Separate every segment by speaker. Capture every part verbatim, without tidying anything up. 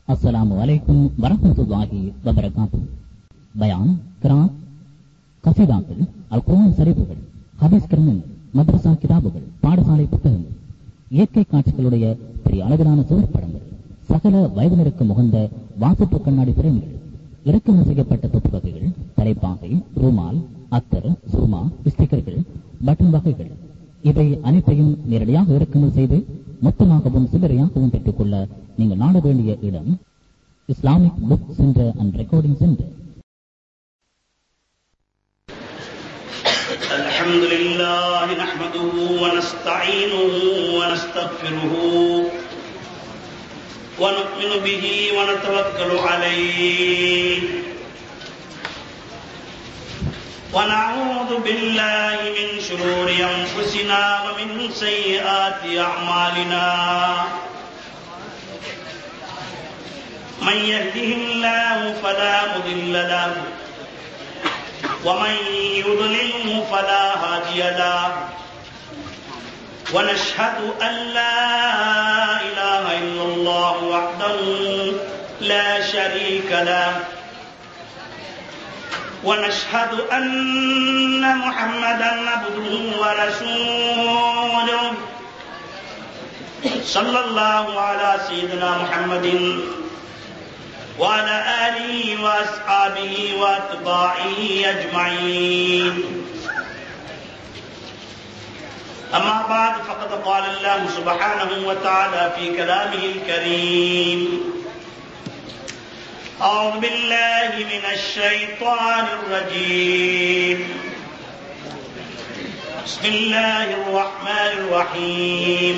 Speaker 1: अस्सलामु अलैकुम वरहमतुल्लाहि वबरकातुहு. பயான், கிராத், கசீதாக்கள், அல் குர்ஆன் ஷரீஃபுகள், ஹதீஸ் கிரந்தங்கள், மദ്രസா கிதாபுகள், பாடசாலை புத்தகங்கள், இயற்கை காட்சிகளுடைய பெரிய அளவிலான சுவர் படங்கள், சகல வயதினருக்கு முகந்த வாசிப்பு கண்ணாடி பிரேமிகள், இறக்குமதி செய்யப்பட்ட தொப்பு வகைகள், தலைப்பாகை, ரூமால், அத்தர், சுர்மா, ஸ்டிக்கர்கள், பட்டன் வகைகள், இவை அனைத்தையும் நேரடியாக இறக்குமதி செய்து மொத்தமாகவும் சில்லறையாகவும் பெற்றுக் கொள்ள நீங்கள் நாட வேண்டிய இடம் Islamic book centre and recording centre.
Speaker 2: அல்ஹம்துலில்லாஹி நஹ்மதுஹு வ நஸ்தஈனுஹு வ நஸ்தக்ஃபிருஹு வ நு'மினு பிஹி வ நதவக்கலு அலைஹி ونعوذ بالله من شرور أنفسنا ومن سيئات أعمالنا من يهده الله فلا مضل له ومن يضلله فلا هادي له ونشهد أن لا إله إلا الله وحده لا شريك له ونشهد أن محمدا عبده ورسوله صلى الله على سيدنا محمد وعلى آله وأصحابه وأتباعه أجمعين. أما بعد فقد قال الله سبحانه وتعالى في كلامه الكريم: أعوذ بالله من الشيطان الرجيم. بسم الله الرحمن الرحيم.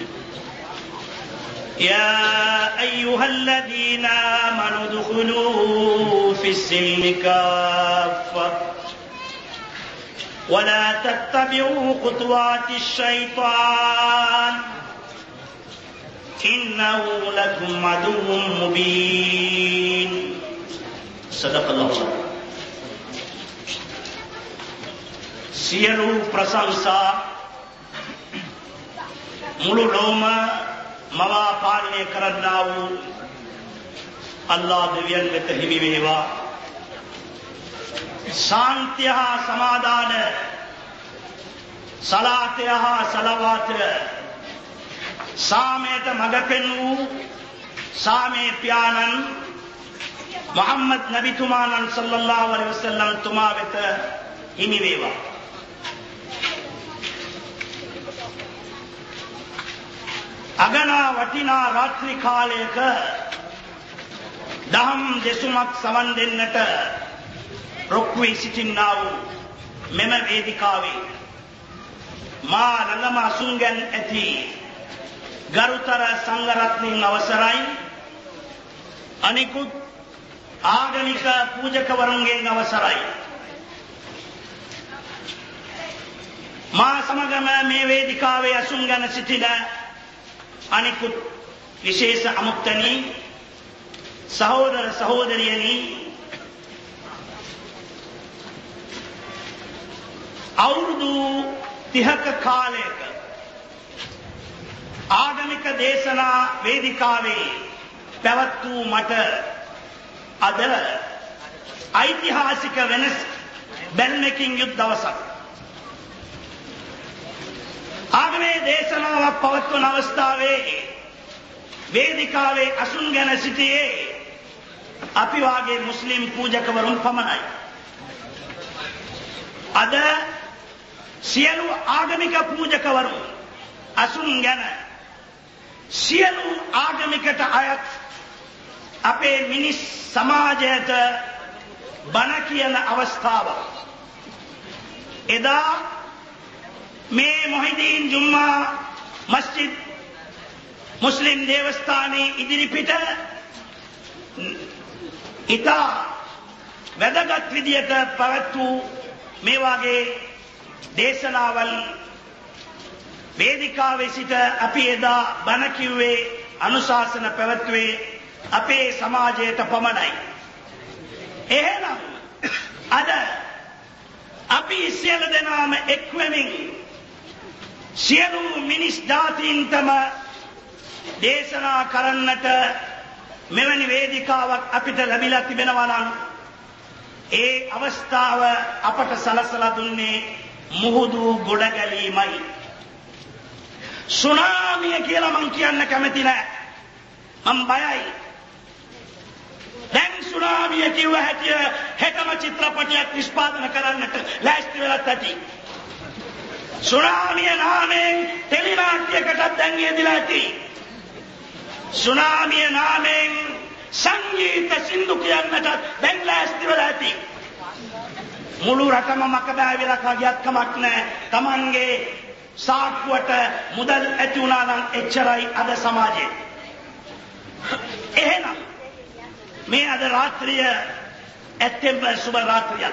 Speaker 2: يا أيها الذين آمنوا ادخلوا في السلم كافة ولا تتبعوا خطوات الشيطان إنه لكم عدو مبين. صدق الله. සියලු ප්‍රශංසා මුළු ලෝම මවා පාලනය කරන්නා වූ අල්ලාහ් දෙවියන් වෙත හිමි වේවා. ශාන්තිය හා සමාදාන, සලාතය හා සලවාත සාමයට මඟ පෙන්වූ සාමේ පියාණන් මුහම්මද් නබිතුමාණන් සල්ලල්ලාහු අලයිහි වසල්ලම් තුමා වෙත හිමි වේවා. අගනා වටිනා රාත්‍රී කාලයක දහම් දෙසුමක් සවන් දෙන්නට රොක් වී සිටින්නා වූ මෙම වේදිකාවේ මා ළඟම අසුන්ගන් ඇති ගරුතර සංඝරත්නයන් අවසරයි, අනිකුත් ආගමික පූජකවරුන්ගෙන් අවසරයි. මා සමගම මේ වේදිකාවේ අසුන්ගන සිටින අනිකුත් විශේෂ අමුත්තනි සහෝදර සහෝදරියනි, අවුරුදු තිහක කාලයක ආගමික දේශනා වේදිකාවේ පැවැත් වූ මට අද ඓතිහාසික වෙනස් බැල්මකින් යුත් දවසක්. ආගමේ දේශනාවක් පවත්වන අවස්ථාවේ වේදිකාවේ අසුන්ගෙන සිටියේ අපි වාගේ මුස්ලිම් පූජකවරුන් පමණයි. අද සියලු ආගමික පූජකවරුන් අසුන්ගෙන සියලු ආගමිකට අයත් අපේ මිනිස් සමාජයට බණ කියන අවස්ථාව. එදා මේ මොහිදීන් ජුම්මා මස්ජිද් මුස්ලිම් දේවස්ථානයේ ඉදිරිපිට ඉතා වැදගත් විදියට පැවැත් වූ මේ වාගේ දේශනාවල් වේදිකාවේ සිට අපි එදා බණ කිව්වේ, අනුශාසන පැවැත්වුවේ අපේ සමාජයට පමණයි. එහෙනම් අද අපි සියලු දෙනාම එක්වෙමින් සියලු මිනිස් ජාතීන්ටම දේශනා කරන්නට මෙවැනි වේදිකාවක් අපිට ලැබිලා තිබෙනවා නම් ඒ අවස්ථාව අපට සලසලා දුන්නේ මුහුදු ගොඩ ගැලීමයි. සුනාමිය කියලා මං කියන්න කැමති නෑ. මං බයයි. දැන් සුනාමිය කිව්ව හැටිය හෙටම චිත්‍රපටයක් නිෂ්පාදනය කරන්නට ලෑස්ති වෙලා ඇති. සුනාමිය නාමයෙන් ටෙලිනාට්‍යයකට දැන් යෙදිලා ඇති. සුනාමිය නාමයෙන් සංගීත සින්දු කියන්නට දැන් ලෑස්ති වෙලා ඇති. මුළු රටම මකබෑ වෙලා කාගියක් කමක් නැහැ. Tamanගේ සාක්කුවට මුදල් ඇති වුණා නම් එච්චරයි අද සමාජයේ. එහෙනම් මේ අද රාත්‍රිය ඇත්තෙන්ම සුබ රාත්‍රියක්.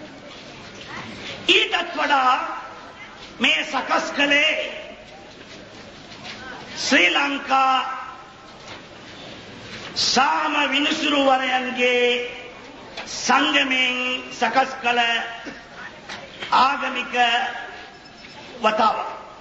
Speaker 2: ඊටත් වඩා මේ සකස් කළේ ශ්‍රී ලංකා සාම විනිසුරුවරයන්ගේ සංගමයෙන් සකස් කළ ආගමික වතාව.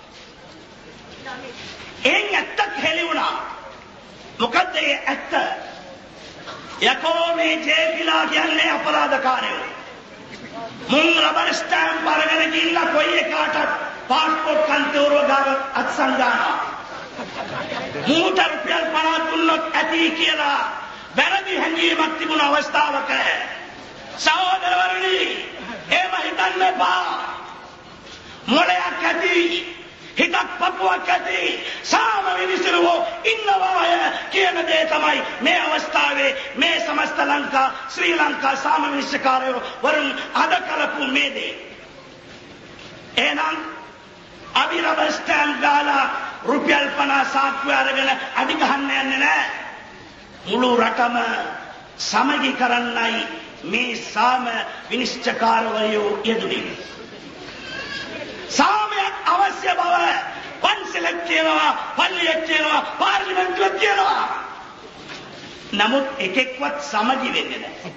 Speaker 2: එන් ඇත්තක් හෙළි වුණා. මොකද ඒ ඇත්ත? යකෝ මේ ජේපිලා කියන්නේ අපරාධකාරයෝ. මුන් රබර් ස්ටෑම්ප් අරගෙන ගිහිල්ලා කොයි එකකටත් පාස්පෝර්ට් කන්තෝරුව ගාව අත්සන් ගන්නවා. මූට රුපියල් පනස් දුන්නොත් ඇති කියලා වැරදි හැඟීමක් තිබුණ අවස්ථාවක සහෝදරවරුනි එහෙම හිතන්න එපා. මොලයක් ඇති හිතක් පපුවක් ඇති සාම විනිසුරුවෝ ඉන්නවාය කියන දේ තමයි මේ අවස්ථාවේ මේ සමස්ත ලංකා ශ්‍රී ලංකා සාම විනිශ්චයකාරයෝ වරුන් අද කලපු මේ දේ. එහෙනම් අපි රබර් ස්ටෑම්ප් ගාලා රුපියල් පනස් සාක්කුව අරගෙන අඩි ගහන්න යන්නේ නැහැ. මුළු රටම සමගි කරන්නයි මේ සාම විනිශ්චයකාරවරයෝ යෙදුනේ. සාමයක් අවශ්‍ය බව පන්සලක් කියනවා, පල්ලියක් කියනවා, පාර්ලිමේන්තුවක් කියනවා. නමුත් එකෙක්වත් සමගි වෙන්නේ නැහැ.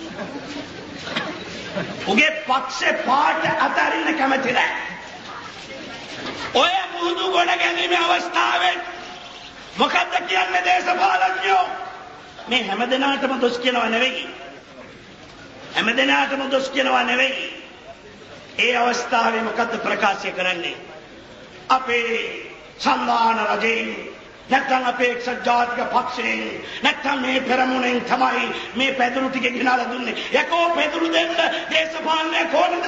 Speaker 2: උගේ පක්ෂේ පාට අතරින්න කැමති නැහැ. ඔය මුහුදු ගොඩ ගැනීමේ අවස්ථාවේ මොකද්ද කියන්නේ දේශපාලඥයෝ? මේ හැමදෙනාටම දොස් කියනවා නෙවෙයි. හැමදෙනාටම දොස් කියනවා නෙවෙයි. ඒ අවස්ථාවේ මොකද්ද ප්‍රකාශ කරන්නේ? අපේ සම්මාන රජයෙන් නැත්නම් අපේ එක්සත් ජාතික පක්ෂයෙන් නැත්නම් මේ පෙරමුණෙන් තමයි මේ පැදුරු ටික ගෙනලා දුන්නේ. යකෝ පැදුරු දෙන්න දේශපාලනය කොහොමද?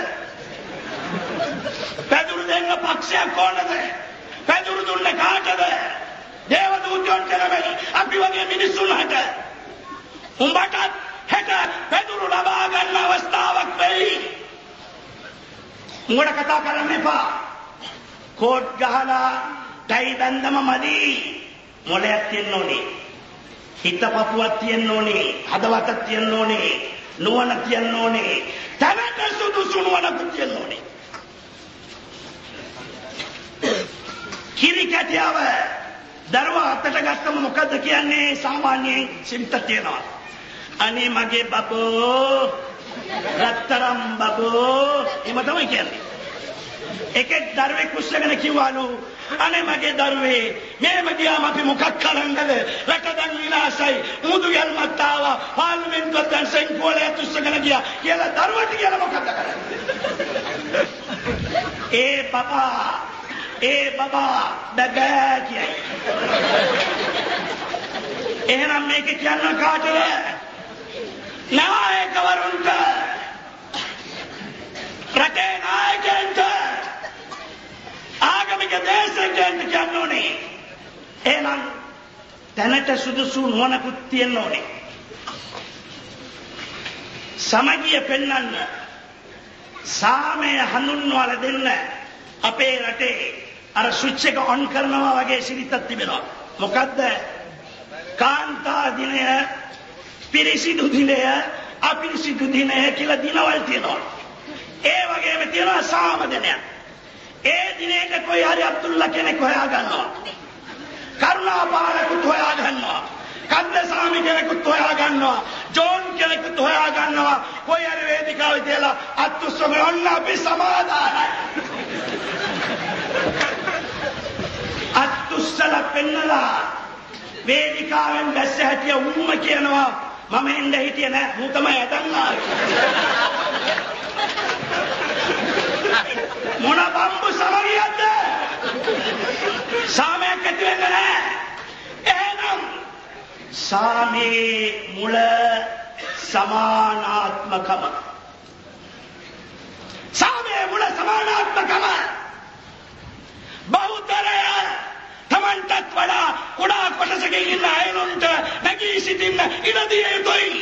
Speaker 2: පැදුරු දෙන්න පක්ෂයක් කොහොමද? පැදුරු දුන්නේ කාටද? දේවදූතයන්ට නෙමෙයි අපි වගේ මිනිස්සුන්ට. උඹටත් හෙට පැදුරු ලබා ගන්න අවස්ථාවක් වෙයි. උඹට කතා කරන්න එපා. කෝට් ගහලා ටයි බැන්දම මදි. මොලයක් තියෙන්න ඕනේ. හිත පපුවක් තියෙන්න ඕනේ. හදවතක් තියෙන්න ඕනේ. නුවණ තියෙන්න ඕනේ. තැනට සුදුසු නුවණක් තියෙන්න ඕනේ. කිරි කැටියව දරුවා අතට ගත්තම මොකද්ද කියන්නේ? සාමාන්‍යයෙන් සිම්ත තියෙනවා. අනේ මගේ බබෝ රත්තරම් බබෝ එම තමයි කියන්නේ. එකෙක් දරුවෙක් කුස්සගෙන කිව්වලු අනේ මගේ දරුවේ මේම ගියාම අපි මොකක් කරන්නද? රට දැන් විනාශයි. මුදු යල්මත් ආවා. පාර්ලිමේන්තුවට දැන් සෙන්කෝලේ තුස්සගෙන ගියා කියලා දරුවට කියලා මොකද කරන්නේ? ඒ බබා ඒ බබා බබා කියයි. එහෙනම් මේක කියන්න කාටද? නායකවරුන්ට, රටේ නායකයන්ට, ආගමික දේශකයන්ට කියන්න ඕනේ. එහෙනම් දැනට සුදුසු නුවණකුත් තියෙන්න ඕනේ. සමගිය පෙන්වන්න, සාමය හඳුන්වලා දෙන්න අපේ රටේ අර ස්විච් එක ඔන් කරනවා වගේ සිරිතක් තිබෙනවා. මොකද්ද? කාන්තා දිනය, පිරිසිදු දිනය, අපිරිසිදු දිනය කියලා දිනවල් තියෙනවා. ඒ වගේම තියෙනවා සාම දිනය. ඒ දිනේට කොයි හරි අබ්දුල්ලා කෙනෙක් හොයා ගන්නවා. කරුණාපාලකුත් හොයා ගන්නවා. කන්දසාමි කෙනෙකුත් හොයා ගන්නවා. ජෝන් කෙනෙකුත් හොයා ගන්නවා. කොයි හරි වේදිකාවේ තියලා අත්උස්සම ඔන්න අපි සමාදානයි. අත්උස්සලා පෙන්නලා වේදිකාවෙන් බැස්ස හැටිය උම්ම කියනවා මම එන්න හිටියේ නෑ මූ තමයි ඇතන් ආවේ මොන බම්බු සමරියක්ද සාමයක් ඇති වෙන්නේ නෑ එහෙනම් සාමේ මුල සමානාත්මකම සාමේ මුල සමානාත්මකම බෞද්ධරය තමන්ටත් වඩා කුඩා කොටසකින් ඉන්න අයනුන්ට නැගී සිටින්න ඉඩ දිය යුතුයි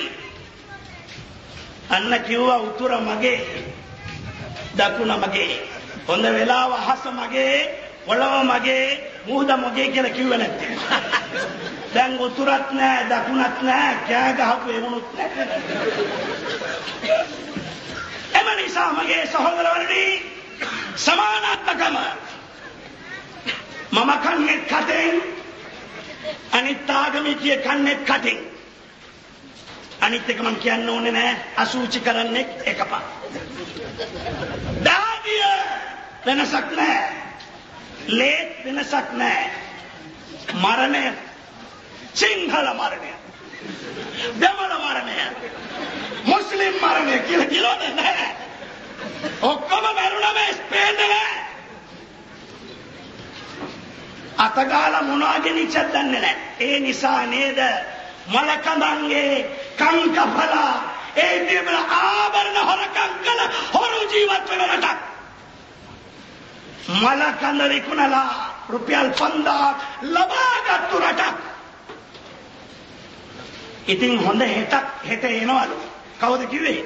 Speaker 2: අන්න කිව්වා උතුර මගේ දකුණ මගේ හොඳ වෙලාව අහස මගේ පොළව මගේ මුහුද මගේ කියලා කිව්වේ නැත්තේ දැන් උතුරත් නෑ දකුණත් නෑ කෑ ගහපු එමුණුත් නෑ එම නිසා මගේ සහෝදරවරුනි සමානාත්මකම මම කන්නේ කටෙන් අනිත් ආගමිකයේ කන්නේ කටෙන් අනිත් එක මම කියන්න ඕනේ නෑ අසුචි කරන්නේ එකපා දාදිය වෙනසක් නෑ ලේත් වෙනසක් නෑ මරණය සිංහල මරණය දෙමළ මරණය මුස්ලිම් මරණය කියලා කිලෝනේ නෑ ඔක්කොම මරුණම ස්පේන්ද නෑ අතගාලා මොනවගේ නිච්චක් දන්නේ නෑ ඒ නිසා නේද මලකඳන්ගේ කං කපලා ඒ දෙමළ ආභරණ හොරකම් කළ හොරු ජීවත් වෙන රටක් මලකඳ විකුණලා රුපියල් පන්දාක් ලබාගත්තු රටක් ඉතින් හොඳ හෙටක් හෙට එනවලු කවුද කිව්වේ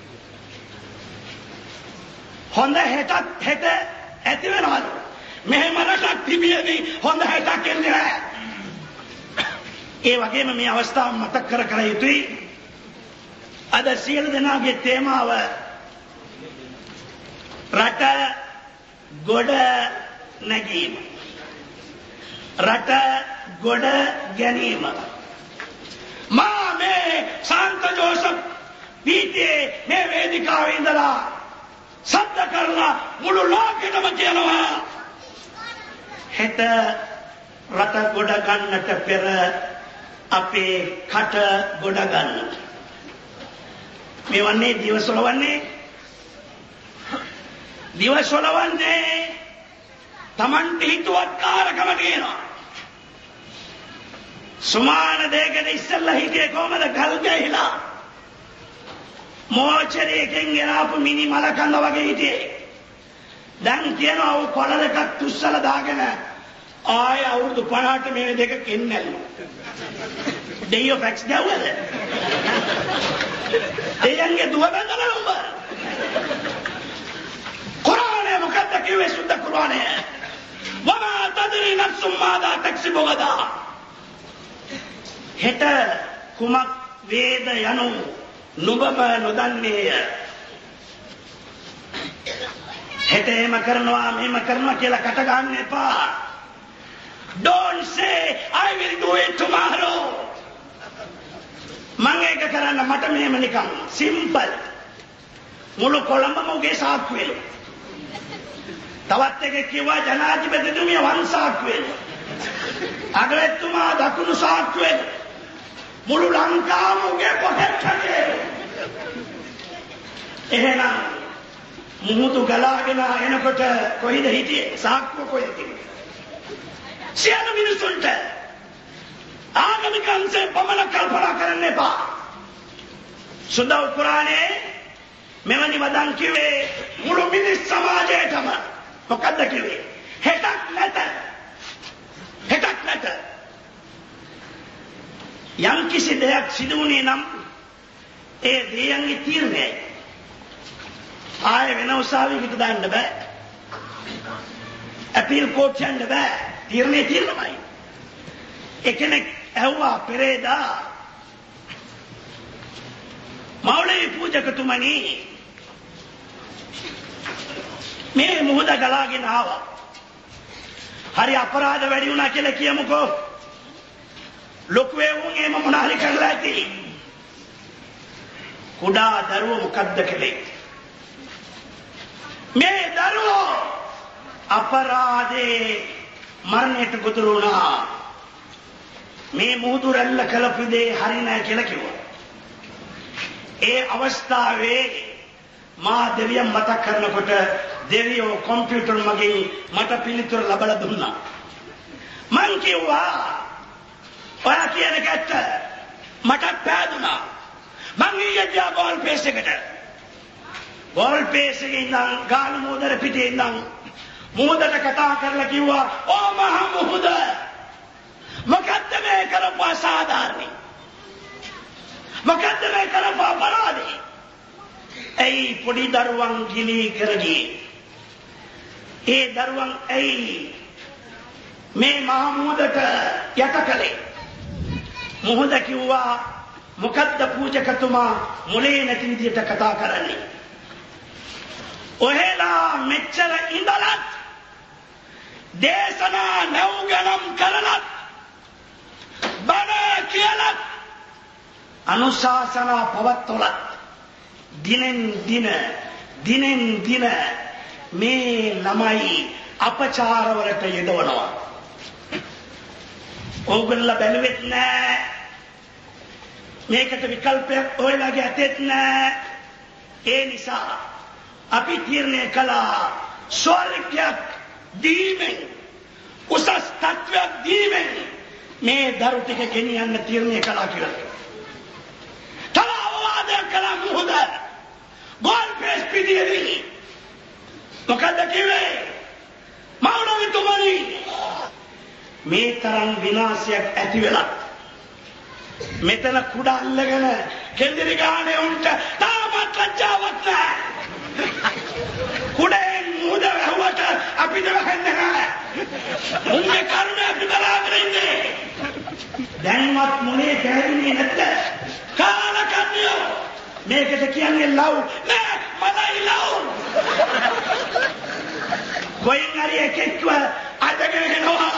Speaker 2: හොඳ හෙටක් හෙට ඇති වෙනවලු මෙහෙම රටක් තිබියදී හොඳ හෙටක් එන්නේ නැහැ ඒ වගේම මේ අවස්ථාව මතක් කර කර යුතුයි අද සියලු දෙනාගේ තේමාව රට ගොඩ නැගීම රට ගොඩ ගැනීම මා මේ සාන්ත ජෝසප් පීටියේ මේ වේදිකාවේ ඉඳලා සද්ද කරලා මුළු ලෝකෙටම කියනවා හෙට රට ගොඩ ගන්නට පෙර අපේ කට ගොඩ ගන්න මේ වන්නේ දිවසොලවන්නේ දිවසොලවන්නේ Tamante හිතුවත්කාරකම තියෙනවා සුමාන දෙයකට ඉස්සෙල්ලා හිටියේ කොහමද ගල් ගැහිලා මෝචරයකින් ගෙනාපු මිනි මලකඳ වගේ හිටියේ දැන් කියනවා ਉਹ කොළ දෙකක් තුස්සලා දාගෙන ආය අවුරුදු පනහට මේ දෙක කෙන්නැල්ලු දෙයියෝ ෆැක්ස් ගැව්වද දෙයන්ගේ දුව බඳලා උඹ කුරානේ මොකක්ද කිව්වේ සුද්ධ කුරානේ වමා තදරි නෆ්සුම් මාදා තක්සිබු ගදා හෙට කුමක් වේද යනු නුඹම නොදන්නේය හෙට එහෙම කරනවා මෙහෙම කරනවා කියලා කට ගන්න එපා don't say I will do it tomorrow මම ඒක කරන්න මට මෙහෙම නිකන් සිම්පල් මුළු කොළඹම උගේ සාක්කුවෙලු තවත් එකෙක් කිව්වා ජනාධිපතිතුමිය වම් සාක්කුවෙලු අගමැතිතුමා දකුණු සාක්කුවෙලු මුළු ලංකාවම උගේ පොකට් එකේ එහෙනම් මුහුදු ගලාගෙන එනකොට කොයිද හිටියේ සාක්කුව කොහෙද තිබුණේ සියලු මිනිසුන්ට ආගමික අංශයෙන් පමණ කල්පනා කරන්න එපා සුද්ධ කුරානේ මෙවැනි වදන් කිව්වේ මුළු මිනිස් සමාජයටම මොකද්ද කිව්වේ හෙටක් නැත හෙටක් නැත යම් කිසි දෙයක් සිදු වුණේ නම් ඒ දෙයන්ගේ තීරණයයි ආය වෙන උසාවියකට දාන්න බෑ අපීල් කෝට් යන්න බෑ තීරණේ තීරණමයි එකෙනෙක් ඇහුවා පෙරේදා මෞලවි පූජකතුමනි මේ මුහුද ගලාගෙන ආවා හරි අපරාධ වැඩි වුණා කියලා කියමුකෝ ලොකු වුන් එහෙම මොන හරි කරලා ඇති කුඩා දරුවෝ මොකද්ද කළේ මේ දරුවෝ අපරාධේ මරණයට ගොදුරු වුණා මේ මුහුදු රැල්ල කළපු දේ හරි නෑ කියලා කිව්වා. ඒ අවස්ථාවේ මා දෙවියන් මතක් කරනකොට දෙවියෝ කම්පියුටර් මගින් මට පිළිතුර ලබලා දුන්නා. මං කිව්වා ඔයා කියන කැත්ත මට පෑදුනා. මං ඊයේ ගියා බෝල් පේස් එකට. බෝල් පේස් එකේ ඉඳන් ගාන මෝදර පිටේ ඉඳන් මෝදට කතා කරලා කිව්වා ඕ මහ මුහුද මොකද්ද මේ කරපු අසාධාරණේ? මොකද්ද මේ කරපු අපරාධේ? ඇයි පොඩි දරුවන් ගිනි කරගියේ? ඒ දරුවන් ඇයි මේ මහ මුහුදට යට කළේ? මුහුද කිව්වා මොකද්ද පූජකතුමා මුලේ නැති විදියට කතා කරන්නේ? ඔහෙලා මෙච්චර ඉඳලත් දේශනා නැවුගනම් කරලත් බණ කියලත් අනුශාසනා පවත්වලත් දිනෙන් දින දිනෙන් දින මේ ළමයි අපචාරවලට යෙදවනවා. ඕගොල්ලෝ බැලුවෙත් නෑ. මේකට විකල්පයක් ඔයලාගේ ඇතෙත් නෑ. ඒ නිසා අපි තීරණය කළා ස්වර්ගයක් දීමෙන් උසස් තත්වයක් දීමෙන් මේ දරු ටික ගෙනියන්න තීරණය කළා කියලා. තව අවවාදයක් කළා මුහුද ගෝල් පේස් පිටියේදී. මොකද කිව්වේ? මෞනවිතුමනි මේ තරම් විනාශයක් ඇති වෙලා මෙතන කුඩ අල්ලගෙන කෙන්දිරි ගානේ උන්ට තාමත් ලැජ්ජාවක් නැහැ. කුඩේ මුහුද වැහුවට අපිට වැහෙන්නේ නැහැ. උන්ගේ කරුණ අපි බලාගෙන ඉන්නේ. දැන්වත් මොලේ කැරෙන්නේ නැද්ද? කාලකන්නියෝ මේකට කියන්නේ ලව් නෑ මලයි ලව්. කොයින් හරි එකෙක්ව අදගෙන එනවා.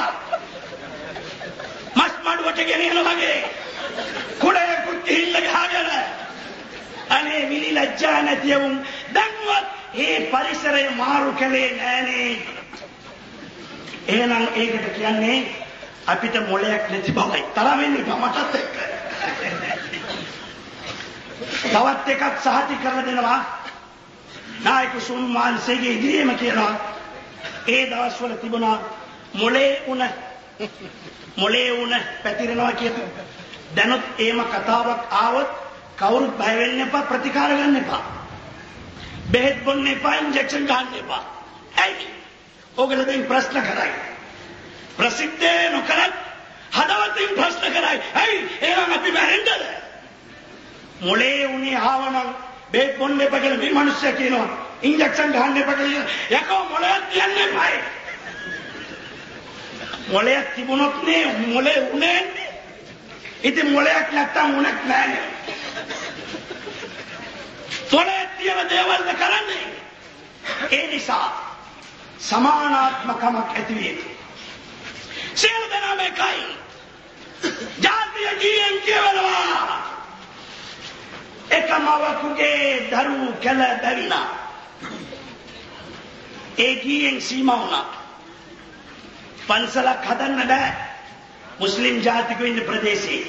Speaker 2: මස් මඩුවට ගෙනියනවා වගේ. කුඩේ කුටි හිල්ල ගහගෙන අනේ මිනි ලැජ්ජා නැතිවුන් දැන්වත් මේ පරිසරය මාරු කළේ නෑනේ. එහෙනම් ඒකට කියන්නේ අපිට මොලයක් නැති බවයි. තරම් වෙන්නේ මටත් එක්ක. තවත් එකක් සහතික කරලා දෙනවා. නායක සුම්මාන්සේගේ ඉදිරියේම කියනවා ඒ දවස්වල තිබුණා මොලේ උණ මොලේ උණ පැතිරෙනවා කියත. දැනුත් එහෙම කතාවක් ආවොත් කවුරුත් බය වෙන්න එපා, ප්‍රතිකාර ගන්න එපා. බෙහෙත් බොන්න එපා, ඉන්ජෙක්ෂන් ගන්න එපා. ඇයි? ඕගොල්ලෝ දැන් ප්‍රශ්න කරයි. ප්‍රසිද්ධ නොකරත් හදවතින් ප්‍රශ්න කරයි. ඇයි? එහෙනම් අපි මැරෙන්නද? මොලේ උනේ ආවනම් බෙහෙත් බොන්න එපා කියලා මේ මිනිස්සු කියනවා. ඉන්ජෙක්ෂන් ගන්න එපා කියලා. යකෝ මොලයක් තියන්න එපායි. මොලයක් තිබුණොත් නේ මොලේ උනේ. ඉතින් මොලයක් නැත්තම් උණක් නැහැ. මොලේ තියෙන දේවල් කරන්නේ. ඒ නිසා සමානාත්මකමක් ඇති වේ. සියලු දෙනාම එකයි. ජාතිය ගියෙන් කියවනවා. එකමවකුගේ දරු කැල බැවිලා. ඒ ගියෙන් සීමා වුණා. පන්සලක් හදන්න බෑ. මුස්ලිම් ජාතිකයෝ ඉන්න ප්‍රදේශේ.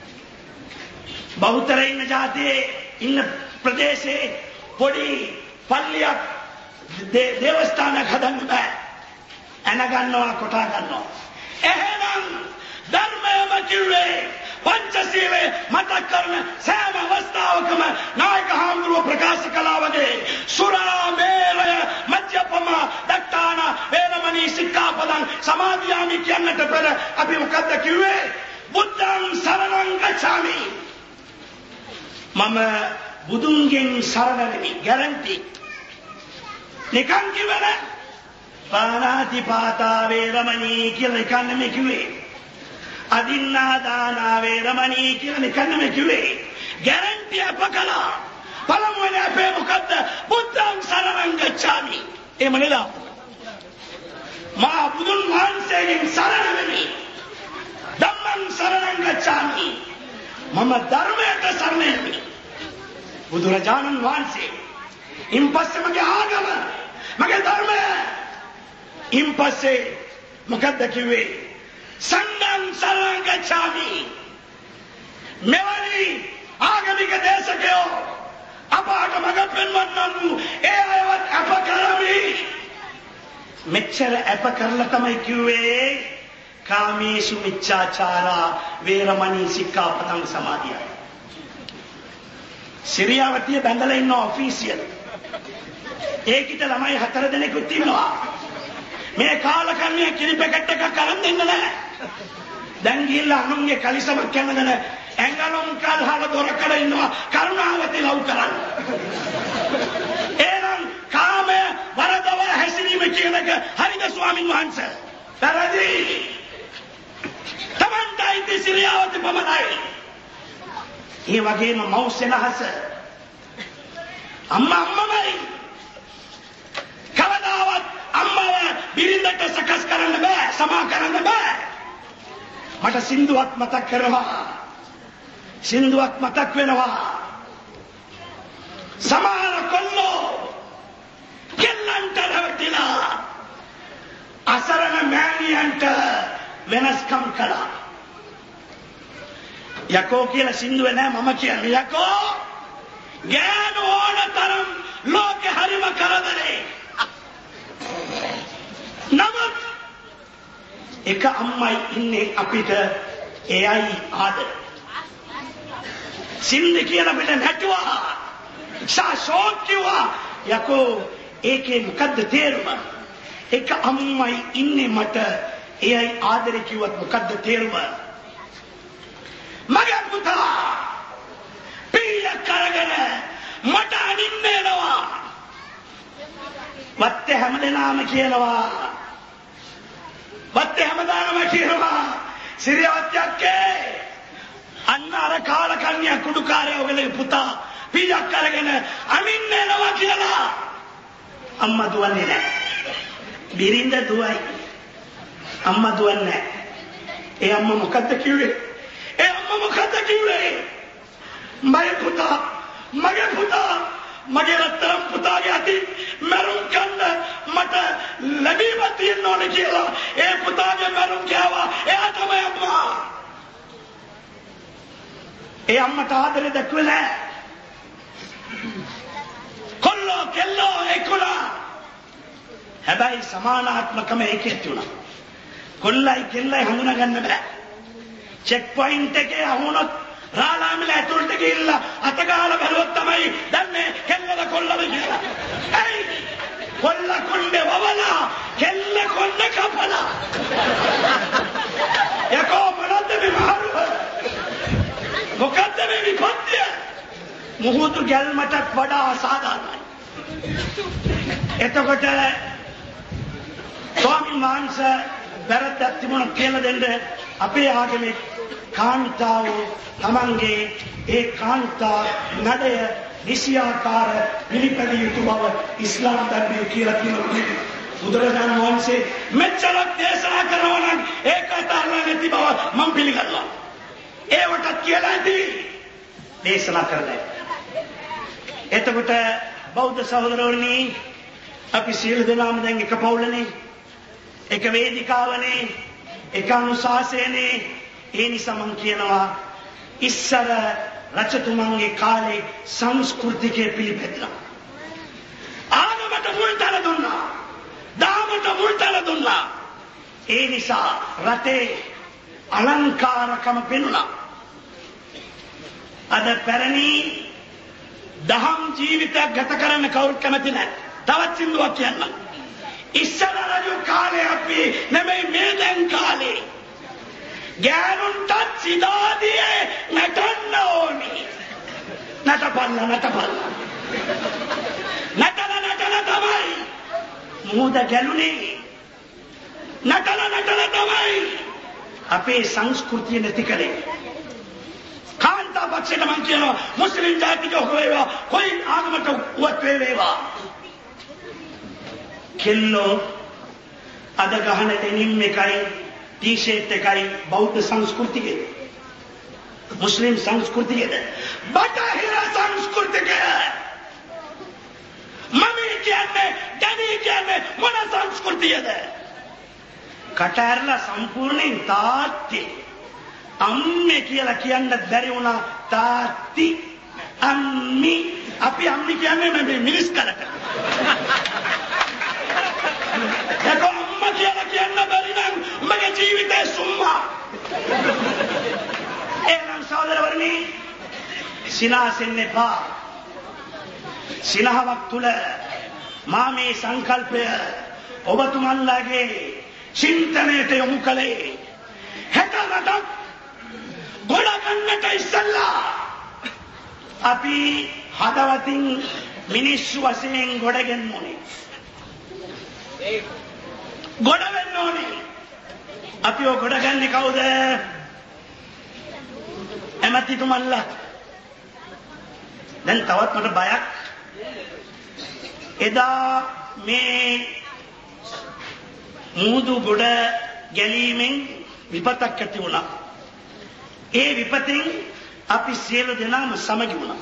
Speaker 2: බෞද්ධ ඉන්න ජාතියේ ඉන්න ප්‍රදේශේ පොඩි පල්ලියක් දේවස්ථානයක් හදන්න බෑ. එන ගන්නවා කොටා ගන්නවා. එහෙනම් ධර්මයම කිව්වේ පංචශීලයේ මතක් කරන සෑම අවස්ථාවකම නායක හාමුදුරුව ප්‍රකාශ කළා වගේ සුරා මේරය මජ්ජපම දක්තාන වේරමණී සික්ඛාපදං සමාදියාමි කියන්නට පෙර අපි මොකද්ද කිව්වේ? බුද්ධං සරණං ගච්ඡාමි. මම බුදුන්ගෙන් සරණ වෙමි. ගැරන්ටි. නිකන් කිව්වද? පාණාති පාතා වේරමණී කියලා නිකන් නෙමෙයි කිව්වේ. අදින්නා දානා වේරමණී කියලා නිකන් නෙමෙයි කිව්වේ. ගැරන්ටි අපකලා. පළමුවෙන් අපේ මොකද්ද? බුද්ධං සරණං ගච්ඡාමි. එහෙම නේද? මා බුදුන් වහන්සේගෙන් සරණ වෙමි. ධම්මං සරණං ගච්ඡාමි. මම ධර්මයට සරණ වෙමි. බුදුරජාණන් වහන්සේ ඉන්පස්සේ මගේ ආගම මගේ ධර්මය ඉන්පස්සේ මොකද්ද කිව්වේ? සංඝං සරණං ගච්ඡාමි මෙවැනි ආගමික දේශකයෝ අපට මඟ පෙන්වන්නු ඒ අයවත් අප කරමි මෙච්චර අප කරලා තමයි කිව්වේ කාමේසු මිච්ඡාචාරා වේරමණී සික්ඛාපදං සමාදියා සිරියාවතිය බැඳලා ඉන්න ඔෆිසියල් ඒකිට ළමයි හතර දෙනෙකුත් ඉන්නවා මේ කාලකන්ණිය කිරි පැකට් එකක් අරන් දෙන්න නැහැ දැන් ගිහිල්ලා අනුන්ගේ කලිසමක් කැමදන ඇඟලුම් කල්හල දොරකඩ ඉන්නවා කරුණාවති ලව් කරන්න එහෙනම් කාමය වරදව හැසිරීම කියන එක හරිද ස්වාමින් වහන්සේ වැරදි තමන්ටයි සිරියාවති පමණයි ඒ වගේම මෞසෙනහස අම්මා අම්මමයි කවදාවත් අම්මව බිරිඳට සකස් කරන්න බෑ සමා කරන්න බෑ මට සින්දුවක් මතක් කරනවා සින්දුවක් මතක් වෙනවා සමහර කොල්ලෝ කෙල්ලන්ට රැවටිලා අසරණ මෑණියන්ට වෙනස්කම් කළා යකෝ කියලා සින්දුවේ නෑ මම කියන්නේ යකෝ ගෑනු ඕන තරම් ලෝකෙ හරිම කරදරේ නමුත් එක අම්මයි ඉන්නේ අපිට එයයි ආදර සින්ද කියලා මෙන්න නැටුවා ශාසෝක් කිව්වා යකෝ ඒකේ මොකද්ද තේරුම එක අම්මයි ඉන්නේ මට එයයි ආදර කිව්වත් මොකද්ද තේරුම මගේ පුතා පීය කරගෙන මට අනින්නේනවා වත්තේ හැමදෙනාම කියනවා වත්තේ හැමදාම කියනවා සිරියවත්යක්කේ අන්න අර කාලකන්‍යා කුඩුකාරය ඔයගේ පුතා පීයක් කරගෙන අනින්නේනවා කියලා අම්මා දුවන්නේ නැහැ බිරිඳ දුවයි අම්මා දුවන්නේ නැහැ ඒ අම්මා මොකද්ද කිව්වේ ඒ අම්මා මොකද්ද කිව්වේ මගේ පුතා මගේ පුතා මගේ රත්තරන් පුතාගේ අතින් මරුන් කන්න මට ලැබීම තියෙන්න ඕනේ කියලා ඒ පුතාගේ මරුන් කෑවා එයා තමයි අම්මා ඒ අම්මට ආදරේ දැක්ුවේ නැහැ කොල්ලෝ කෙල්ලෝ එක්කුණා හැබැයි සමානාත්මකම ඒකේ තුණා කොල්ලයි කෙල්ලයි හඳුනා ගන්න බෑ චෙක් පොයින්ට් එකේ වුණොත් රාලාමිල ඇතුළට ගිහිල්ලා අතගාලා බැලුවොත් තමයි දන්නේ කෙල්ලද කොල්ලද කියලා. ඇයි? කොල්ල කොණ්ඩේ වවලා කෙල්ල කොණ්ඩ කපලා. යකෝ මොනවද මේ මහරුව? මොකද්ද මේ විපත්‍ය? මුහුදු ගැල්මටත් වඩා අසාධාරණයි. එතකොට ස්වාමීන් වහන්සේ වැරද්දක් තිබුණා කියලා දෙන්න අපේ ආගමේ කාන්තාව තමන්ගේ ඒ කාන්තා නඩය නිසියාකාර පිළිපැදිය යුතු බව ඉස්ලාම් ධර්මයේ කියලා තියෙනවා. බුදුරජාණන් වහන්සේ මෙච්චරක් දේශනා කරනවා නම් ඒක අතහරින්න නැති බව මම පිළිගන්නවා. ඒවට කියලා ඇති දේශනා කරලා. එතකොට බෞද්ධ සහෝදරවරුනි අපි සියලු දෙනාම දැන් එක පවුලනේ එක වේදිකාවනේ එක අනුශාසනයේ ඒ නිසා මම කියනවා ඉස්සර රජතුමන්ගේ කාලේ සංස්කෘතිකයේ පිළිපැදලා ආගමට මුල්තල දුන්නා දාමට මුල්තල දුන්නා ඒ නිසා රටේ අලංකාරකම පෙනුණා අද පැරණි දහම් ජීවිතයක් ගත කරන්න කවුරුත් කැමති නැහැ තවත් සින්දුවක් කියන්න ඉස්සර රජු කාලේ අපි නෙමෙයි මේ දැන් කාලේ ගෑනුන්ටත් සිතාදියේ නටන්න ඕනි නටපල්ල නටපල්ල නටන නටන තමයි මොහොත ගැලුනේ නටන නටන තමයි අපේ සංස්කෘතිය නැති කලේ කාන්තා පක්ෂයට මං කියනවා මුස්ලිම් ජාතික හොවේවා කොයි ආගමකට උවත් වේවා කෙල්ලෝ අද ගහන දෙනින් එකයි टी-शर्ट එකයි බෞද්ධ සංස්කෘතියද මුස්ලිම් සංස්කෘතියද බටහිර සංස්කෘතිය මම කියන්නේ දැනී කියන්නේ මොන සංස්කෘතියද කටහරලා සම්පූර්ණයෙන් තාත්තේ අම්මේ කියලා කියන්න බැරි වුණා තාත්ති අම්මි අපි අම්මි කියන්නේ මේ මිනිස් කලට ඒක අම්මා කියලා කියන්න බැරි නම් මගේ ජීවිතේ සුම්මා එහෙනම් සහෝදරවරුනි සිනාසෙන්න එපා සිනහවක් තුල මා මේ සංකල්පය ඔබතුමන්ලාගේ චින්තනයට යොමු කළේ හෙටකට ගොඩ ගන්නට ඉස්සල්ලා අපි හදවතින් මිනිස්සු වශයෙන් ගොඩ ගෙන්න ඕනේ ගොඩ වෙන්න ඕනේ අපි ඔය ගොඩ ගන්නේ කවුද එමෙතිතුමන්ලා දැන් තවත් මට බයක් එදා මේ මුදු ගොඩ ගැලීමෙන් විපතක් ඇති වුණා ඒ විපතෙන් අපි සියලු දෙනාම සමගි වුණා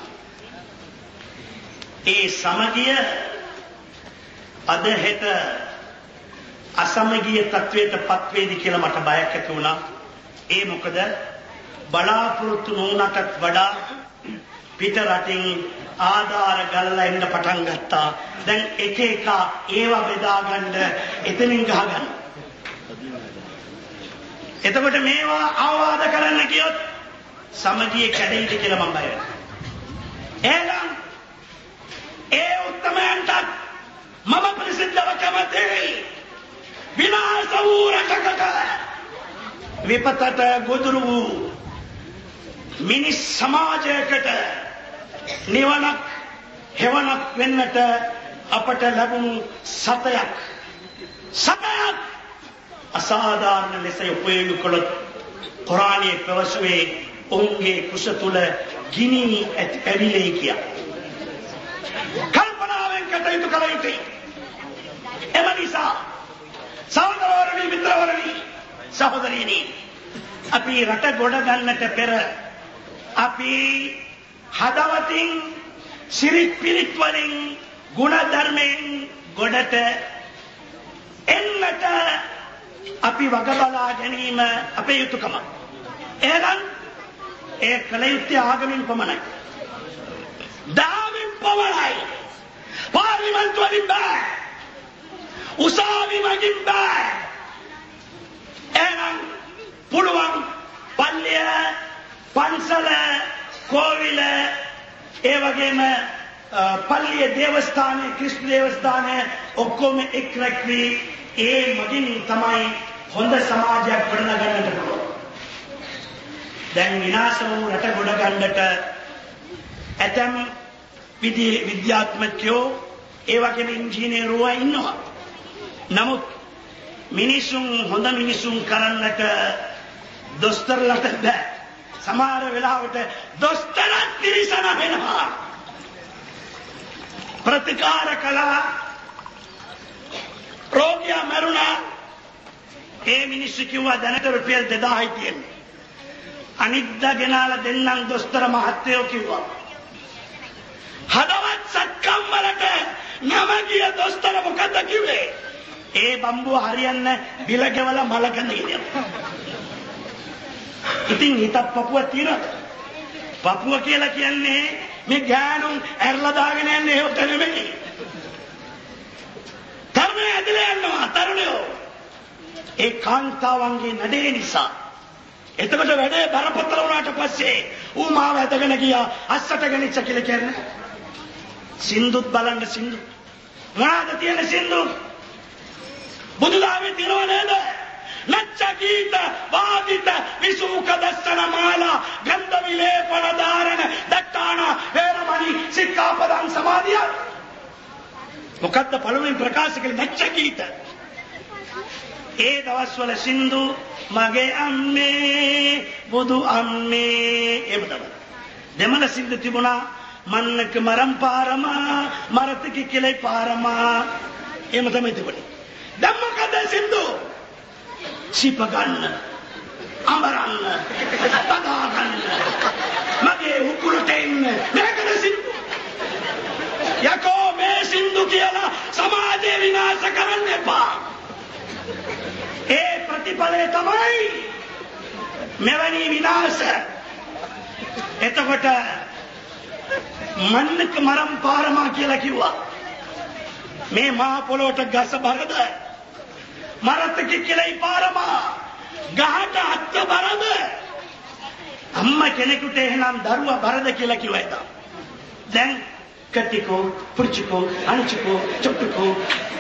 Speaker 2: ඒ සමගිය අද හෙට අසමගිය තත්වයට පත් වේවි කියලා මට බයක් ඇති වුණා ඒ මොකද බලාපොරොත්තු නොවුනටත් වඩා පිට රටින් ආධාර ගලලා එන්න පටන් ගත්තා දැන් එක එක ඒවා බෙදා ගන්න එතනින් ගහ ගන්න එතකොට මේවා ආවාද කරන්න කියොත් සමගිය කැඩෙයිද කියලා මම බය වෙනවා එහෙනම් ඒ උත්තමයන්ට මම ප්‍රසිද්ධව කැමතියි විනාශ වූ රටකට විපතට ගොදුරු වූ මිනිස් සමාජයකට නිවනක් හෙවණක් වෙන්නට අපට ලැබුණු සතයක් සතයක් අසාධාරණ ලෙස උපයෝග කළොත් කුරානයේ ප්‍රවසුවේ ඔවුන්ගේ කුස තුල ගිනි ඇවිලේ කියා කල්පනාවෙන් කටයුතු කළ යුතුයි එම නිසා සහෝදරවරුනි මිත්‍රවරුනි සහෝදරියනි අපි රට ගොඩ ගන්නට පෙර අපි හදවතින් සිරිත් පිරිත් වලින් ගුණ ධර්මයෙන් ගොඩට එන්නට අපි වග බලා ගැනීම අපේ යුතුයකම. එහෙනම් ඒ කල යුත්තේ ආගමින් පමණයි. දාමින් පමණයි. පාර්ලිමේන්තු වලින් බෑ. උසාවි මගින් බෑ. එහෙනම් පුළුවන් පල්ලිය පන්සල කෝවිල ඒ වගේම පල්ලිය දේවස්ථානයේ ක්‍රිස්තු දේවස්ථානයේ ඔක්කොම එක් රැක්වි ඒ මගින් තමයි හොඳ සමාජයක් ගොඩනගන්නට පුළුවන්. දැන් විනාශ වූ රට ගොඩ ගන්නට ඇතම් විද්‍යාත්මකයෝ ඒ වගේම ඉංජිනේරුවෝ ඉන්නවා. නමුත් මිනිසුන් හොඳ මිනිසුන් කරන්නට දොස්තරලට බෑ. සමහර වෙලාවට දොස්තරත් තිරිසන වෙනවා. ප්‍රතිකාර කළා රෝගියා මරුණා ඒ මිනිස්සු කිව්වා දැනට රුපියල් දෙදාහයි තියෙන්නේ. අනිද්දා ගෙනාලා දෙන්නම් දොස්තර මහත්තයෝ කිව්වා. හදවත් සත්කම් වලට නම ගිය දොස්තර මොකද කිව්වේ? ඒ බම්බුව හරියන්න බිල ගෙවලා මල කඳ ගෙනියනවා. ඉතින් හිතක් පපුව තියෙනවද? පපුව කියලා කියන්නේ මේ ගෑනුන් ඇරලා දාගෙන යන්නේ ඒකට නෙමෙයි. තරුණය ඇදලා යනවා තරුණයෝ. ඒ කාන්තාවන්ගේ නඩේ නිසා. එතකොට වැඩේ බරපතල වුණාට පස්සේ ඌ මාව ඇදගෙන ගියා අස්සට ගෙනිච්ච කියලා කියන්නේ. සින්දුත් බලන්න සින්දු. මොනවාද තියෙන සින්දු? බුදුදහමේ තියෙනව නේද? නච්ච ගීත වාදිත විසූක දස්සන මාලා ගන්ධ විලේපන ධාරණ දක්කාන වේරමණී සික්ඛාපදං සමාදිය. මොකද්ද පළමුවෙන් ප්‍රකාශ කළේ? නච්ච ගීත. ඒ දවස්වල සින්දු මගේ අම්මේ බුදු අම්මේ එහෙම තමයි. දෙමළ සින්දු තිබුණා මන්නක මරම් පාරමා මරතික කිලේ පාරමා එහෙම තමයි තිබුණේ. දැන් මොකද සින්දු? සිප ගන්න අමරන්න තදා ගන්න මගේ උකුලට එන්න මේකද සින්දු. යකෝ මේ සින්දු කියලා සමාජය විනාශ කරන්න එපා. ඒ ප්‍රතිඵලය තමයි මෙවැනි විනාශ එතකොට මන්නක මරම් පාරමා කියලා කිව්වා මේ මහ පොළොවට ගස බරද මරතක කියලායි පාරමා ගහට අත්ත බරද අම්මා කෙනෙකුට එහෙනම් දරුවා බරද කියලා කිව්වා එදා දැන් කටිකෝ පුර්චිකෝ අනිචිකෝ චොට්ටුකෝ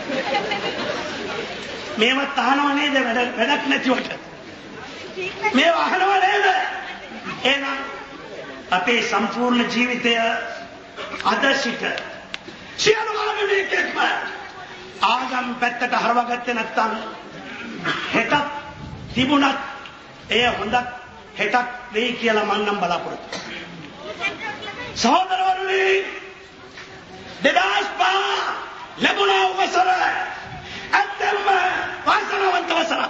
Speaker 2: මේවා තහනව නේද වැඩක් නැතිවට මේවා අහනව නේද එහෙනම් අපේ සම්පූර්ණ ජීවිතය අද සිට සියලු ආගමිකයෙක්ම ආගම් පැත්තට හරවගත්තේ නැත්නම් හෙට තිබුණත් එය හොඳක් හෙටක් වෙයි කියලා මම නම් බලාපොරොත්තු සහෝදරවරුනි දෙදාස් පහ ලැබුණා වසර ඇත්තම වාසනාවන්ත වසර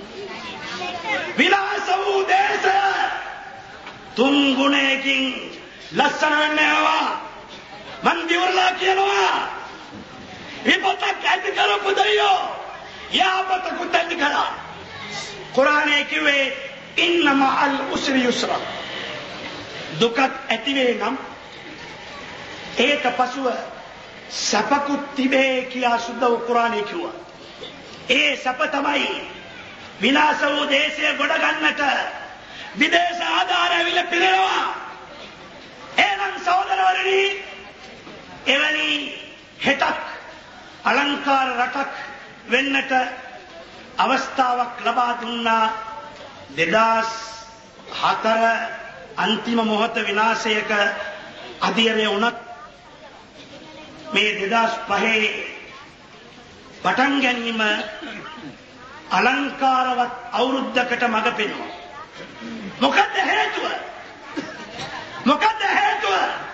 Speaker 2: විලාස වූ දේශ තුන් ගුණයකින් ලස්සන වෙන්නවා මන් දිවරලා කියනවා විපතක් ඇති කරපු දෙයෝ යාපතකුත් ඇති කරා කුරානයේ කිව්වේ ඉන්නම අල් උස්රි යුස්රා දුකක් ඇති වේ නම් ඒක පසුව සපකුත් තිබේ කියලා සුද්ධ කුරානයේ කිව්වා ඒ සප තමයි විනාශ වූ දේශය ගොඩ ගන්නට විදේශ ආධාර ඇවිල්ලා පිරෙනවා එහෙනම් සහෝදරවරුනි එවැනි හෙටක් අලංකාර රටක් වෙන්නට අවස්ථාවක් ලබා දුන්නා දෙදාස් හතර අන්තිම මොහොත විනාශයක අධීරය වුණත් මේ දෙදාස් පහේ පටන් ගැනීම අලංකාරවත් අවුරුද්දකට මඟ පෙන්වනවා මොකද හේතුව මොකද හේතුව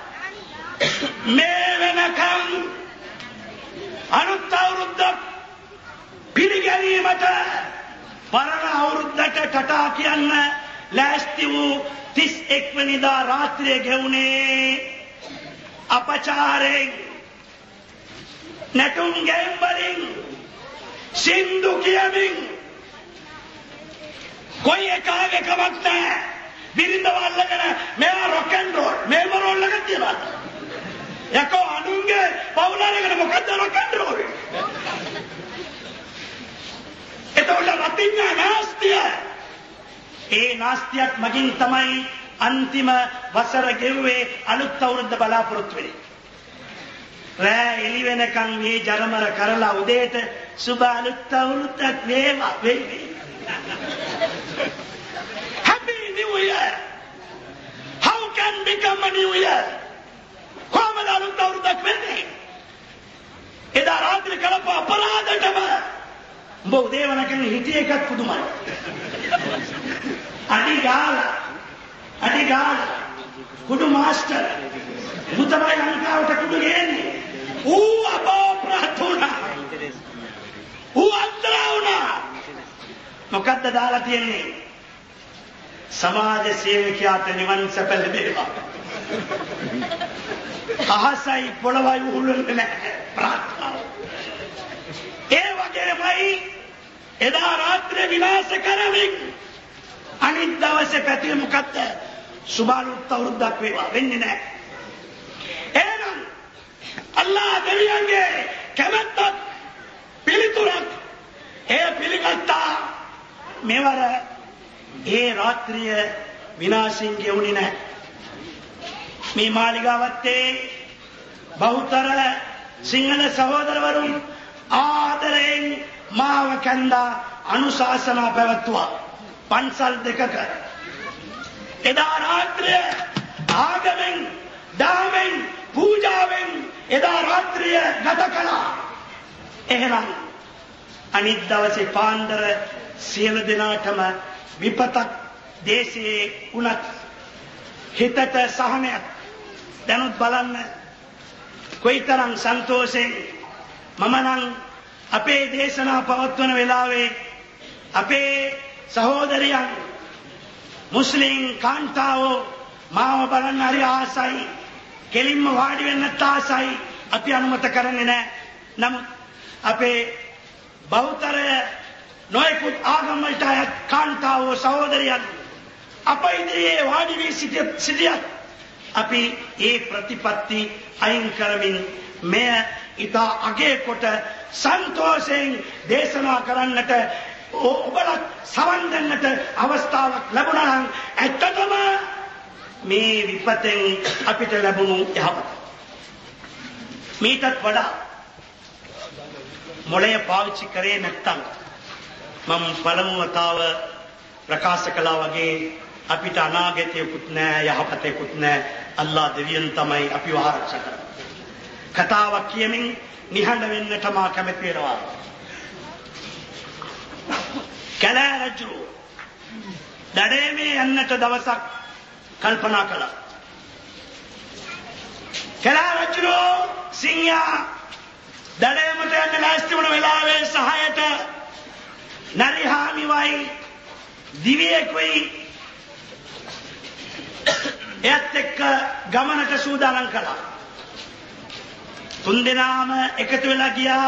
Speaker 2: මේ වෙනකම් අලුත් අවුරුද්දක් පිළිගැනීමට පරණ අවුරුද්දට ටටා කියන්න ලෑස්ති වූ තිස් එක් වෙනිදා රාත්‍රියේ ගෙවුනේ අපචාරයෙන් නැටුම් ගෑම් වලින් සින්දු කියමින් කොයි එකාගේ කමක් නැහැ බිරිඳව අල්ලගෙන මේවා රොක් ඇන්ඩ් රෝල් මේව රෝල් එකක් තියනවා යකෝ අනුන්ගේ පවුලරගෙන මොකද්ද රොක් ඇන්ඩ් රෝල් එතකොට රතින්න නාස්තිය ඒ නාස්තියක් මගින් තමයි අන්තිම වසර ගෙව්වේ අලුත් අවුරුද්ද බලාපොරොත්තු වෙන්නේ රෑ එළි වෙනකන් මේ ජරමර කරලා උදේට සුබ අලුත් අවුරුද්දක් වේවා වෙයි Happy New Year how can become a new year කොහමද අලුත් අවුරුද්දක් වෙන්නේ එදා රාත්‍රී කලප අපරාධටම උඹ උදේ වෙනකන් හිටිය එකක් පුදුමයි අඩි ගාලා අඩි ගාලා කුඩු මාස්ටර් ඌ තමයි ලංකාවට කුඩු ගේන්නේ ඌ අපෝප්‍රාතුණා ඌ අන්තරාවුණා මොකද්ද දාලා තියෙන්නේ සමාජ සේවකයාට නිවන් සැප ලැබේවා අහසයි පොළවයි උහුලන්නේ නැහැ ප්‍රාර්ථනාව ඒ වගේමයි එදා රාත්‍රියේ විනාශ කරමින් අනිත් දවසේ පැතිය මොකද්ද සුබාලුත් අවුරුද්දක් වේවා වෙන්නේ නැහැ එහෙනම් අල්ලාහ් දෙවියන්ගේ කැමැත්තක් පිළිතුරක් ඒ පිළිගත්තා මෙවර ඒ රාත්‍රිය විනාශින් ගෙවුනේ නැහැ මේ මාලිගාවත්තේ බහුතර සිංහල සහෝදරවරුන් ආදරයෙන් මාව කැඳා අනුශාසනා පැවැත්තුවා පන්සල් දෙකක එදා රාත්‍රිය ආගමෙන් දාමෙන් පූජාවෙන් එදා රාත්‍රිය ගත කළා එහෙනම් අනිත් දවසේ පාන්දර සියලු දෙනාටම විපතක් දේශයේ උනත් හිතට සහනයක් දැනුත් බලන්න කොයිතරම් සන්තෝෂෙන් මම නම් අපේ දේශනා පවත්වන වෙලාවේ අපේ සහෝදරියන් මුස්ලිම් කාන්තාවෝ මාව බලන්න හරි ආසයි කෙලින්ම වාඩි වෙන්නත් ආසයි අපි අනුමත කරන්නේ නැහැ නමුත් අපේ බෞද්ධය නොයෙකුත් ආගම් වලට අයත් කාන්තාවෝ සහෝදරියන් අප ඉදිරියේ වාඩි වී සිටියත් අපි ඒ ප්‍රතිපත්ති අයින් කරමින් මෙය ඉතා අගේ කොට සන්තෝෂයෙන් දේශනා කරන්නට ඔබලත් සවන් දෙන්නට අවස්ථාවක් ලැබුණා නම් ඇත්තටම මේ විපතෙන් අපිට ලැබුණු යහපත මීටත් වඩා මොළය පාවිච්චි කරේ නැත්තම් මම පළමු වතාව ප්‍රකාශ කළා වගේ අපිට අනාගතයකුත් නැහැ යහපතකුත් නැහැ අල්ලා දෙවියන් තමයි අපිව ආරක්ෂා කරන්නේ කතාවක් කියමින් නිහඬ වෙන්නට මා කැමති වෙනවා කැලෑ රජු දඩේමේ යන්නට දවසක් කල්පනා කළා කැලෑ රජු සිංහයා දඩේමට යන්න ලෑස්ති වුණ වෙලාවේ සහයට නරිහාමිවයි දිවියෙකුයි එයත් එක්ක ගමනට සූදානම් කළා තුන්දෙනාම එකතු වෙලා ගියා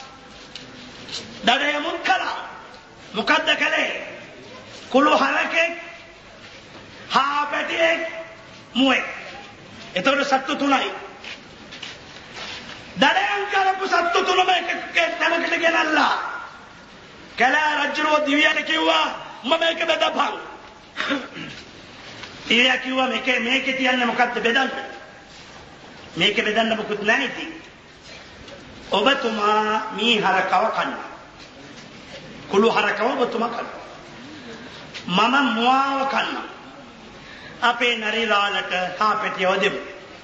Speaker 2: දඩයමුත් කළා මොකද්ද කළේ කුළු හරකෙක් හා පැටියෙක් මුවෙක් එතකොට සත්තු තුනයි දඩයන් කරපු සත්තු තුනම එක තැනකට ගෙනල්ලා කැලෑ රජුරෝ දිවියට කිව්වා මම මේක බෙදපන් දිවියා කිව්වා මේකේ මේකේ තියන්නේ මොකද්ද බෙදන්න මේක බෙදන්න මොකුත් නැහැ ඉතින් ඔබතුමා මී හරකව කන්න කුළු හරකව ඔබතුමා කන්න මම මුවාව කන්න අපේ නරිලාලට හාපෙටියව දෙමු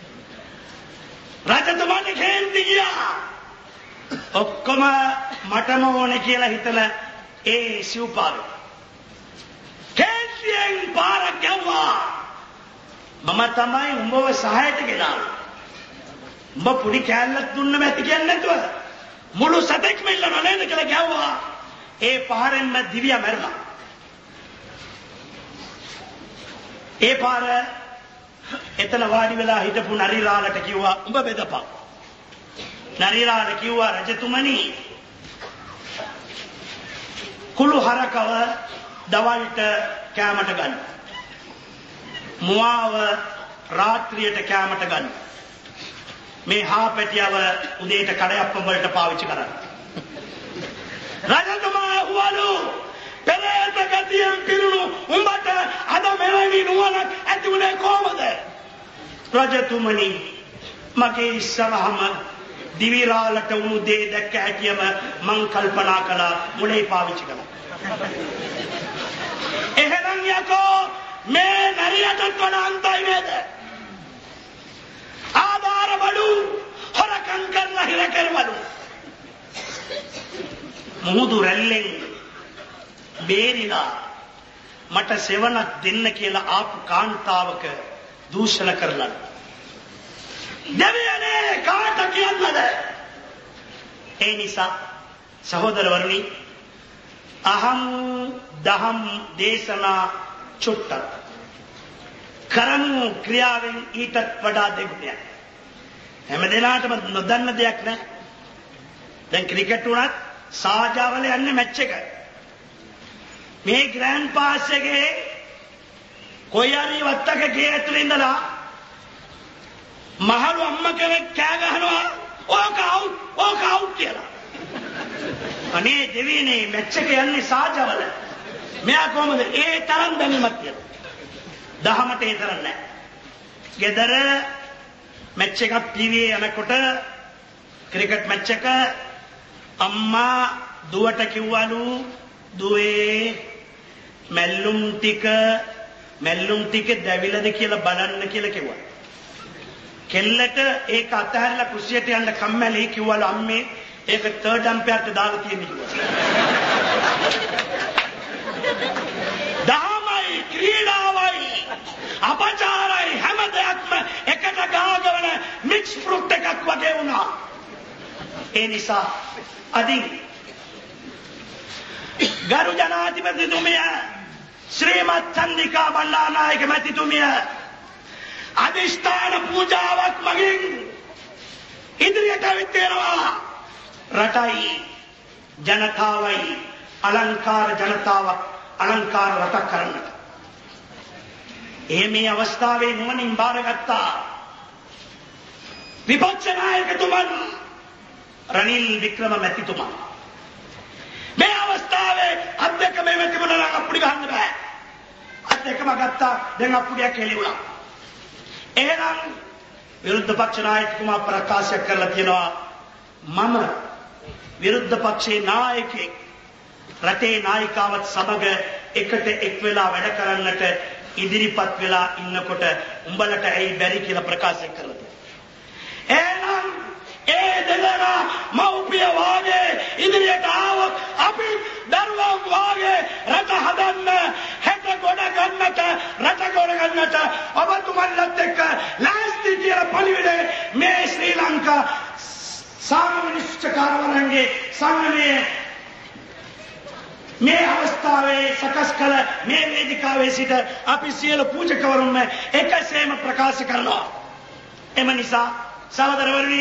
Speaker 2: රජතුමාට කේන්ති ගියා ඔක්කොම මටම ඕනේ කියලා හිතලා ඒ සිව්පාරු කේන්තියෙන් පාරක් ගැව්වා මම තමයි උඹව සහයට ගෙනාවේ උඹ පුඩි කෑල්ලක් දුන්නම ඇති කියන්නේ නැතුව මුළු සතෙක්ම ඉල්ලනවා නේද කියලා ගැව්වා ඒ පාරෙන්ම දිවියා මැරුණා ඒ පාර එතන වාඩි වෙලා හිටපු නරිලාලට කිව්වා උඹ බෙදපන් නරිලාල කිව්වා රජතුමනි කුළු හරකව දවල්ට කෑමට ගන්න මුවාව රාත්‍රියට කෑමට ගන්න මේ හාපැටියව උදේට කඩයප්පම් වලට පාවිච්චි කරන්න රජතුමා වළු පෙරේත ගතියෙන් පිරුණු උඹට අද මෙවැනි නුවණක් ඇති වුණේ කොහොමද රජතුමනි මගේ ඉස්සරහම දිවිරාලට වුණු දේ දැක්ක හැටිම මං කල්පනා කළා මුලේ පාවිච්චි කළා එහෙනම් යකෝ මේ නරියටත් වඩා අන්තයි නේද ආදාර බඩු හොරකම් කරලා හිර කරවලු මුහුදු රැල්ලෙන් බේරිලා මට සෙවණක් දෙන්න කියලා ආපු කාන්තාවක දූෂණ කරලා දෙවියනේ කාට කියන්නද ඒ නිසා සහෝදරවරුනි අහම් දහම් දේශනා චුට්ටක් කරමු ක්‍රියාවෙන් ඊටත් වඩා දෙගුණයක් හැම දිනාටම නොදන්න දෙයක් නෑ දැන් ක්‍රිකට් උනත් සාජාවල යන්නේ මැච් එක මේ ග්‍රෑන්ඩ් පාස් එකේ කොයි හරි වත්තක ගේ ඇතුළේ ඉඳලා මහලු අම්ම කෙනෙක් කෑ ගහනවා ඕක අවුට් ඕක අවුට් කියලා අනේ දෙවියනේ මැච් එක යන්නේ සාජාවල මෙයා කොහමද ඒ තරම් දැනීමක් තියෙනවා දහමට ඒ තරම් නැහැ ගෙදර මැච් එකක් ටීවී යනකොට ක්‍රිකට් මැච් එක අම්මා දුවට කිව්වලු දුවේ මැල්ලුම් ටික මැල්ලුම් ටික දැවිලාද කියලා බලන්න කියලා කිව්වා කෙල්ලට ඒක අතහැරලා කුස්සියට යන්න කම්මැලි කිව්වලු අම්මේ ඒක තර්ඩ් අම්පයර්ට දාලා තියෙන්නේ කිව්වා දහමයි ක්‍රීඩාවයි අපචාරයි හැම දෙයක්ම එකට ගාගවන මික්ස් ෆෘට් එකක් වගේ වුණා ඒ නිසා අදින් ගරු ජනාධිපතිතුමිය ශ්‍රීමත් චන්දිකා බණ්ඩාරනායක මැතිතුමිය අධිෂ්ඨාන පූජාවක් මගින් ඉදිරියට ඇවිත් තියෙනවා රටයි ජනතාවයි අලංකාර ජනතාවක් අලංකාර රටක් කරන්නට ඒ මේ අවස්ථාවේ නුවණින් බාරගත්තා විපක්ෂ නායකතුමන් රනිල් වික්‍රම මැතිතුමා. මේ අවස්ථාවේ අත් දෙක මේ මැතිතුමනට අප්පුඩි ගහන්න බෑ. අත් දෙකම ගත්තා. දැන් අප්පුඩියක් හෙළිවුණා. එහෙනම් විරුද්ධ පක්ෂ නායකතුමා ප්‍රකාශ කරලා තියෙනවා මම විරුද්ධ පක්ෂයේ නායකයෙක් රටේ නායිකාවත් සමග එකට එක් වෙලා වැඩ කරන්නට ඉදිරිපත් වෙලා ඉන්නකොට උඹලට ඇයි බැරි කියලා ප්‍රකාශ කරලා තියෙනවා. එහෙනම් ඒ දෙදෙනා මව්පිය වාගේ ඉදිරියට ආවොත් අපි දරුවෝ වාගේ රට හදන්න හැට ගොඩ ගන්නට රට ගොඩ ගන්නට ඔබතුමන්ලත් එක්ක ලෑස්ති කියලා පණිවිඩය මේ ශ්‍රී ලංකා සාමනිෂ්ඨකාරවරන්ගේ සංගමයේ මේ අවස්ථාවේ සකස් කළ මේ වේදිකාවේ සිට අපි සියලු පූජකවරුන්ම එකසේම ප්‍රකාශ කරනවා. එම නිසා සහෝදරවරුනි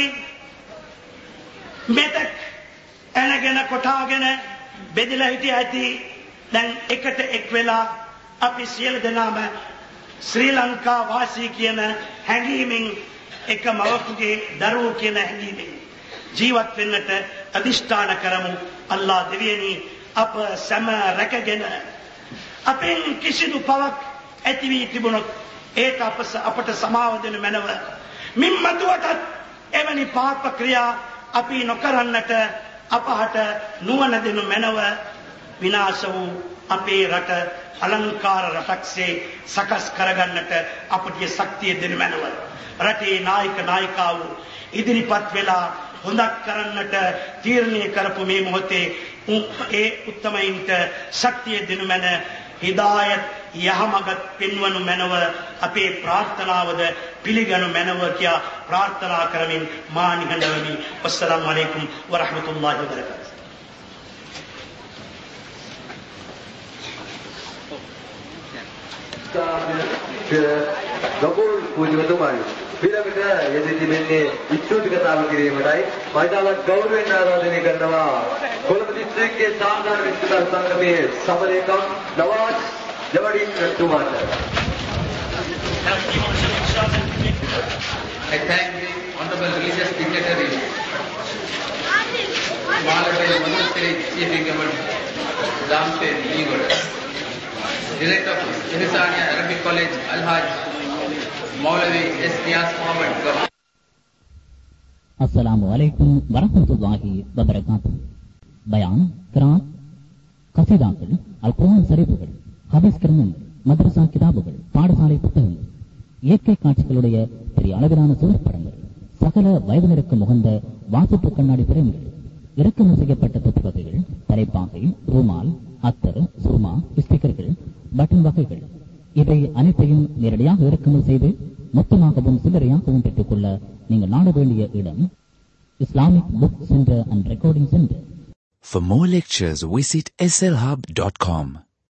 Speaker 2: මෙතෙක් එනගෙන කොටාගෙන බෙදලා හිටිය ඇති දැන් එකට එක් වෙලා අපි සියලු දෙනාම ශ්‍රී ලංකා වාසී කියන හැඟීමෙන් එක මවකුගේ දරුවෝ කියන හැඟීමෙන් ජීවත් වෙන්නට අදිෂ්ඨාන කරමු. අල්ලා දෙවියනි අප සැම රැකගෙන අපෙන් කිසිදු පවක් ඇති වී තිබුණොත් ඒක අප අපට සමාව දෙන මැනව. මින් මතුවටත් එවැනි පාප ක්‍රියා අපි නොකරන්නට අපහට නුවණ දෙනු මැනව. විනාශ වූ අපේ රට අලංකාර රටක්සේ සකස් කරගන්නට අපට ශක්තිය දෙනු මැනව. රටේ නායක නායිකාවෝ ඉදිරිපත් වෙලා හොඳක් කරන්නට තීරණය කරපු මේ මොහොතේ ඒ උත්තමයින්ට ශක්තිය දෙනු මැන හිදායත් යහමගත් පෙන්වනු මැනව අපේ ප්‍රාර්ථනාවද පිළිගනු මැනව කියා ප්‍රාර්ථනා කරමින් මා නිහඬවමි. වස්සලාමු අලයිකුම් වරහ්මතුල්ලාහි වබරකාතුහු.
Speaker 3: ගබුල් පූජකතුමනි පිළිවෙත යෙදී තිබෙන්නේ ඉස්තුති කතාව කිරීමටයි මයිදාවත් ගෞරවයෙන් ආරාධනය කරනවා කොළඹ දිස්ත්‍රික්කයේ සාමාන්‍ය විස්තර සංගමයේ සමලේකම් Nawaz ජවඩින් රතුමාට.
Speaker 4: I thank the Honorable Religious Dignitary Malabai Madhusri Chief Executive Damse Leeward, Director of Ihsaniya Arabic College Al-Haj Maulavi S. Niyaz Muhammad.
Speaker 1: अस्सलामु अलैकुम वरहमतुल्लाहि वबरकातुहु. बयान क़िराअत கசீதாக்கள் அல் குர்ஆன் ஷரீஃபுகள் ஹதீஸ் கிரந்தங்கள் மதரசா கிதாபுகள் பாடசாலை புத்தகங்கள் இயற்கை காட்சிகளுடைய பெரிய அளவிலான சுவர்படங்கள் சகல வயதினருக்கு முகந்த வாசிப்பு கண்ணாடி பிரேம்கள் இறக்குமதி செய்யப்பட்ட புத்தகங்கள் தலைப்பாகை ரூமால் அத்தர் சுர்மா ஸ்டிக்கர்கள் பட்டன் வகைகள் இவை அனைத்தையும் நேரடியாக இறக்குமதி செய்து மொத்தமாகவும் சில்லறையாகவும் பெற்றுக்கொள்ள நீங்கள் நாட வேண்டிய இடம் Islamic book centre and recording centre.
Speaker 5: For more lectures, visit S L hub dot com.